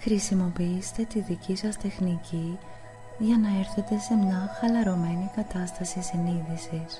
Χρησιμοποιήστε τη δική σας τεχνική για να έρθετε σε μια χαλαρωμένη κατάσταση συνείδησης.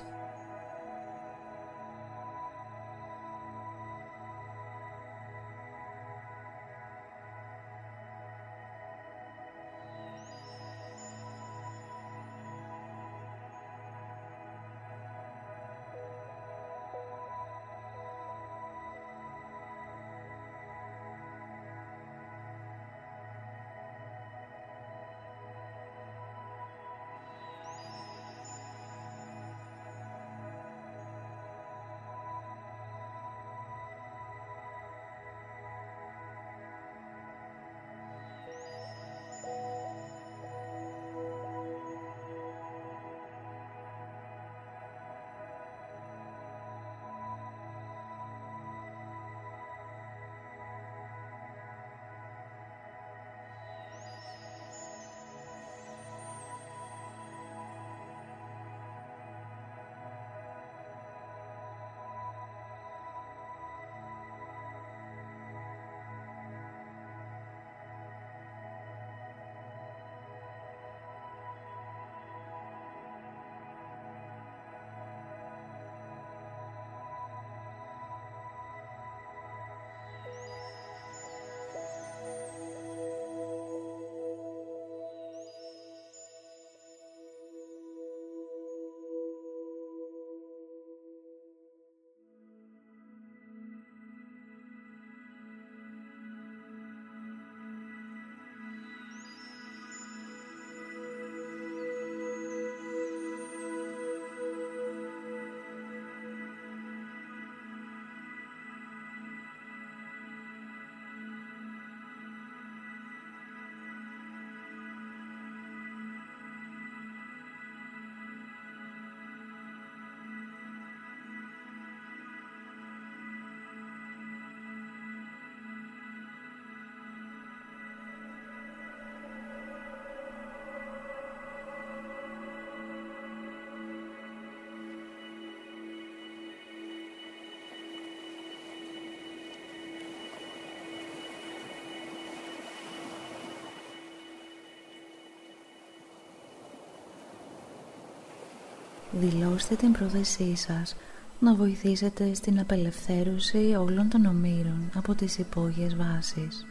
Δηλώστε την πρόθεσή σας να βοηθήσετε στην απελευθέρωση όλων των ομήρων από τις υπόγειες βάσεις.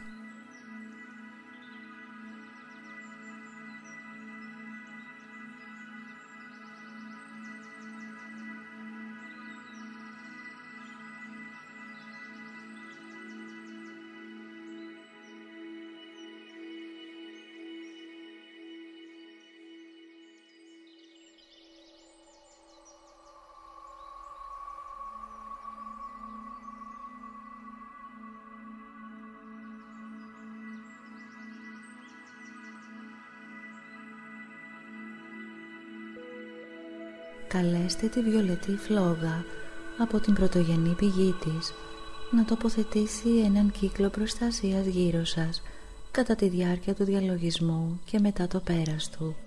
Καλέστε τη βιολετή φλόγα από την πρωτογενή πηγή της να τοποθετήσει έναν κύκλο προστασίας γύρω σας κατά τη διάρκεια του διαλογισμού και μετά το πέρας του.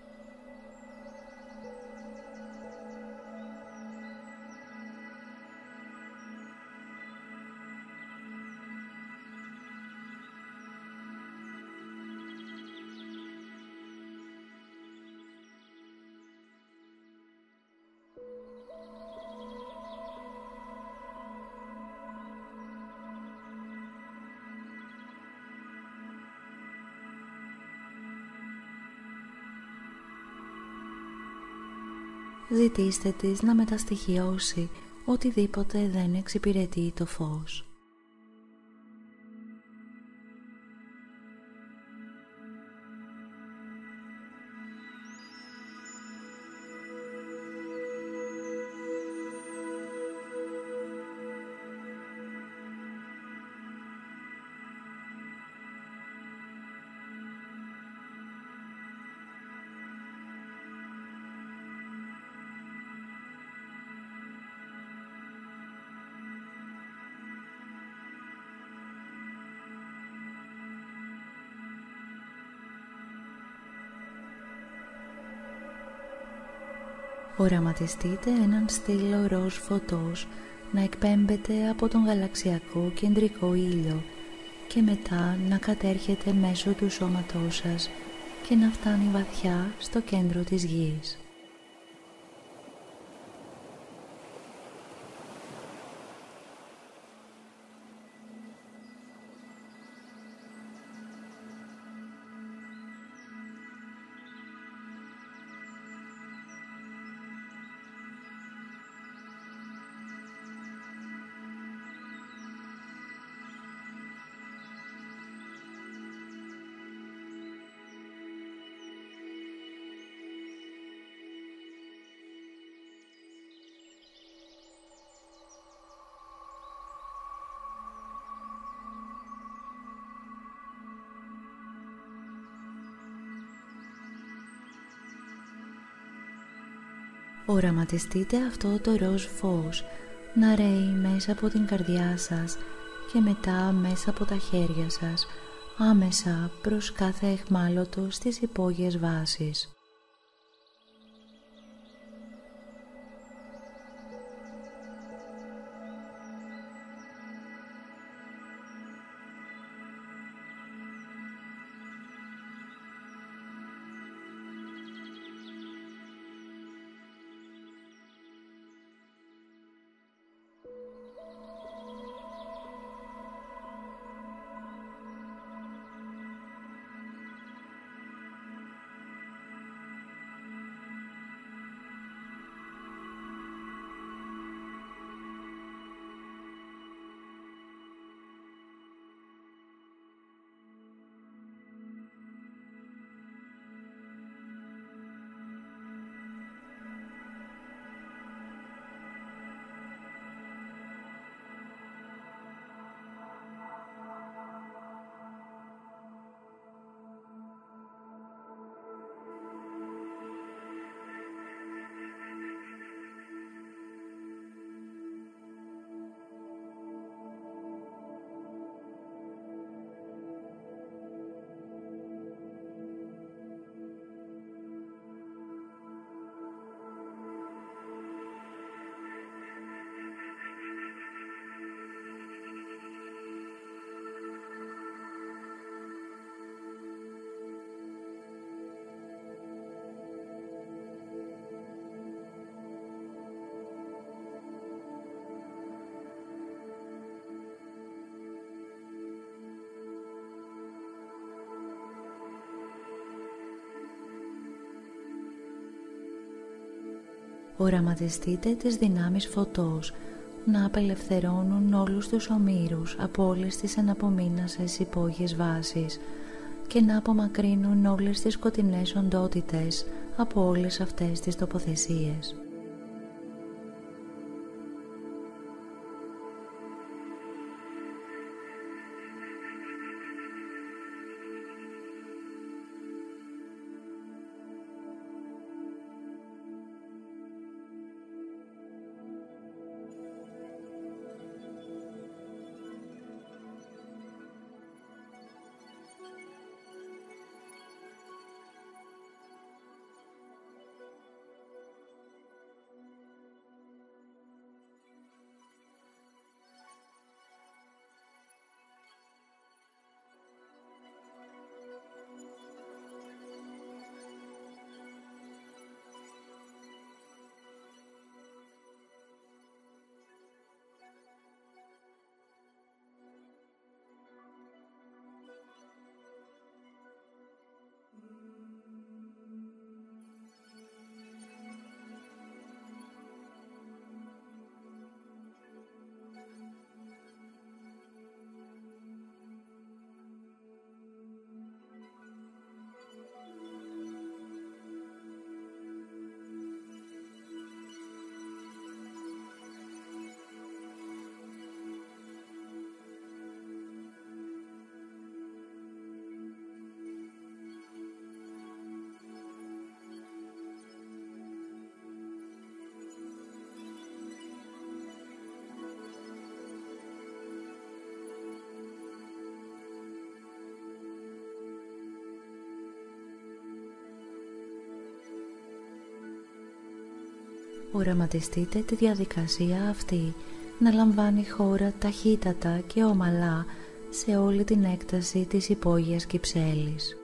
Ζητήστε της να μεταστοιχειώσει οτιδήποτε δεν εξυπηρετεί το φως. Οραματιστείτε έναν στήλο ροζ φωτός να εκπέμπεται από τον γαλαξιακό κεντρικό ήλιο και μετά να κατέρχεται μέσω του σώματός σας και να φτάνει βαθιά στο κέντρο της γης. Οραματιστείτε αυτό το ροζ φως να ρέει μέσα από την καρδιά σας και μετά μέσα από τα χέρια σας, άμεσα προς κάθε αιχμάλωτο στις υπόγειες βάσεις. Οραματιστείτε τις δυνάμεις φωτός να απελευθερώνουν όλους τους ομήρους από όλες τις αναπομείνασες υπόγειες βάσεις και να απομακρύνουν όλες τις σκοτεινές οντότητες από όλες αυτές τις τοποθεσίες. Οραματιστείτε τη διαδικασία αυτή να λαμβάνει χώρα ταχύτατα και ομαλά σε όλη την έκταση της υπόγειας Κυψέλης.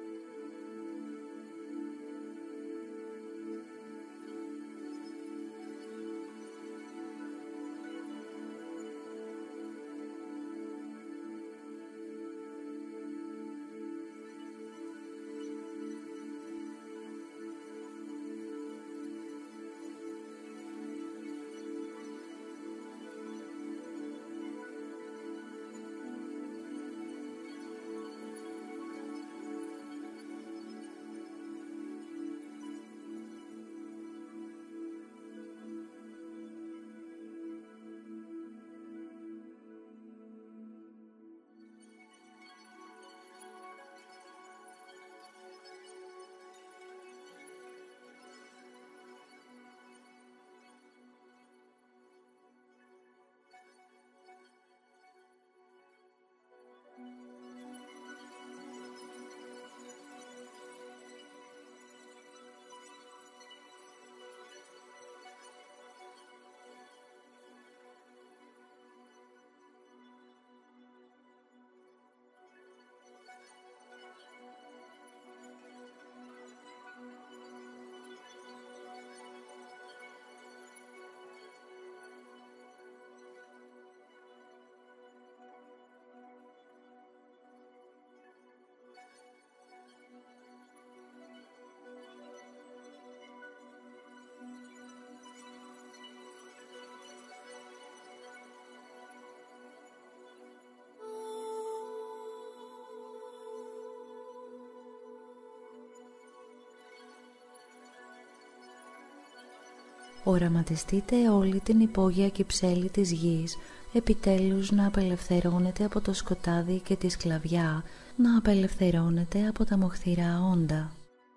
Οραματιστείτε όλη την υπόγεια Κυψέλη της γης, επιτέλους να απελευθερώνεται από το σκοτάδι και τη σκλαβιά, να απελευθερώνεται από τα μοχθηρά όντα.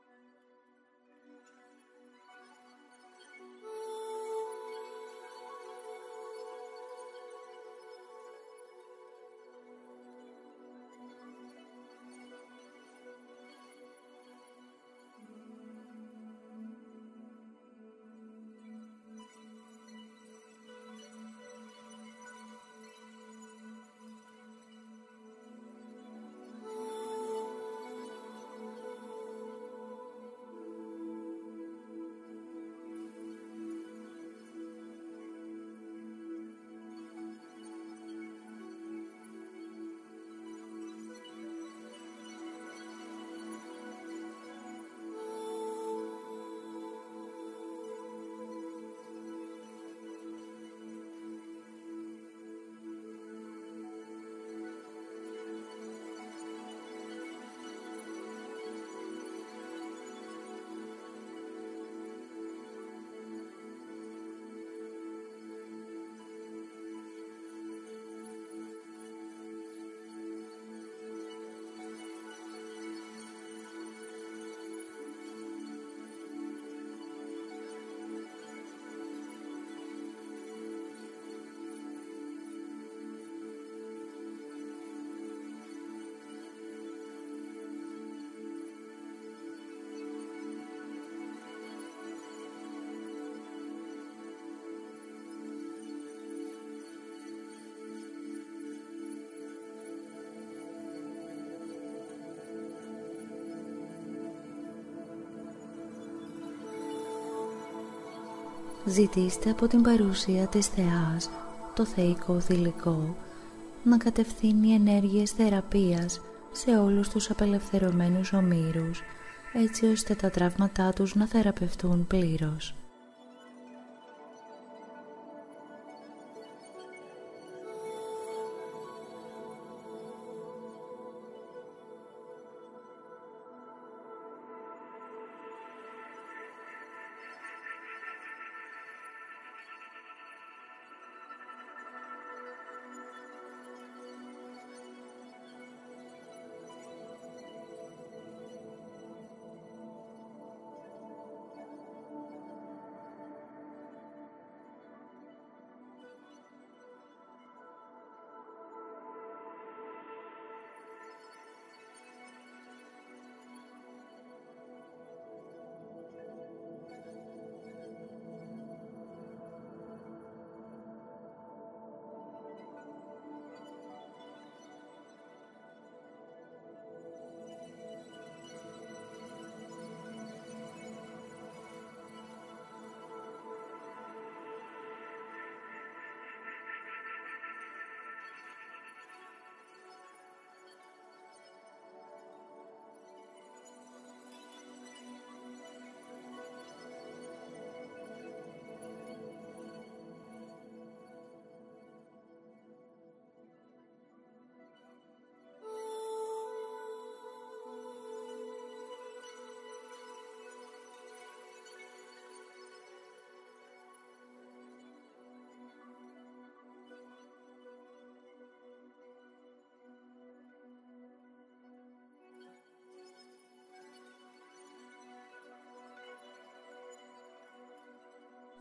Ζητήστε από την παρουσία της Θεάς, το θεϊκό θηλυκό, να κατευθύνει ενέργειες θεραπείας σε όλους τους απελευθερωμένους ομήρους, έτσι ώστε τα τραύματά τους να θεραπευτούν πλήρως.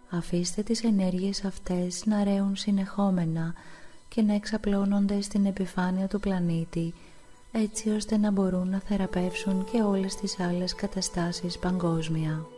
Αφήστε τις ενέργειες αυτές να ρέουν συνεχόμενα και να εξαπλώνονται στην επιφάνεια του πλανήτη, έτσι ώστε να μπορούν να θεραπεύσουν και όλες τις άλλες καταστάσεις παγκόσμια.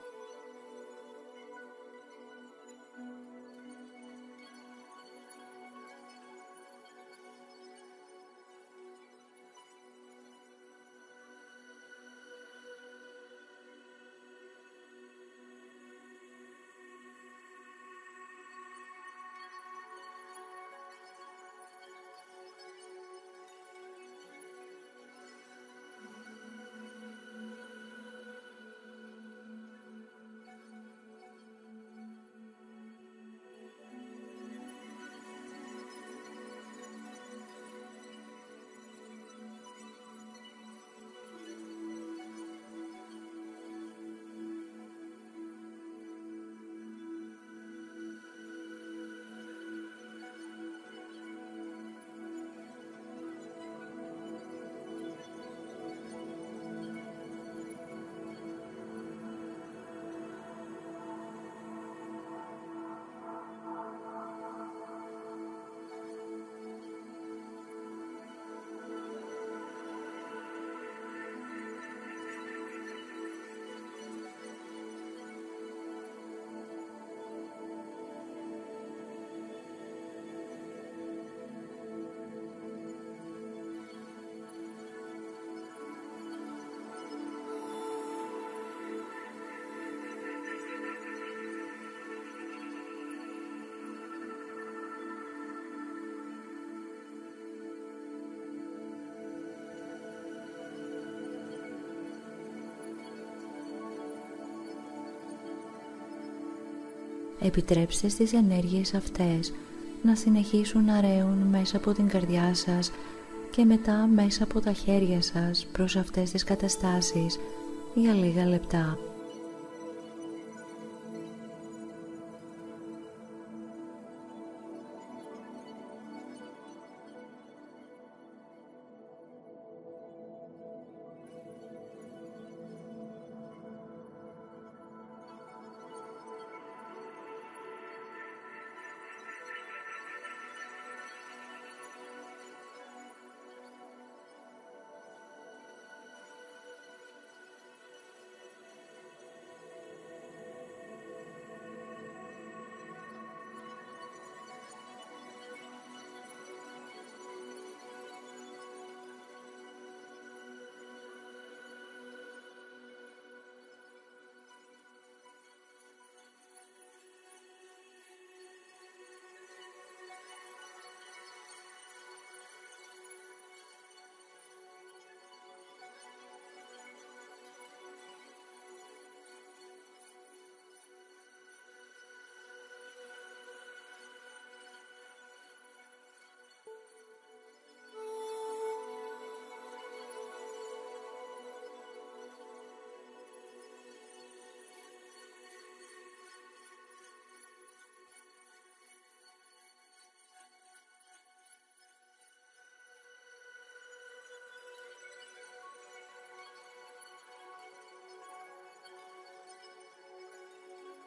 Επιτρέψτε στις ενέργειες αυτές να συνεχίσουν να ρέουν μέσα από την καρδιά σας και μετά μέσα από τα χέρια σας προς αυτές τις καταστάσεις για λίγα λεπτά.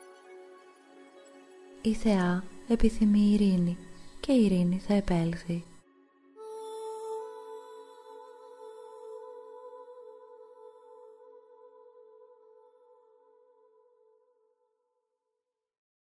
Η Θεά επιθυμεί ειρήνη και η ειρήνη θα επέλθει.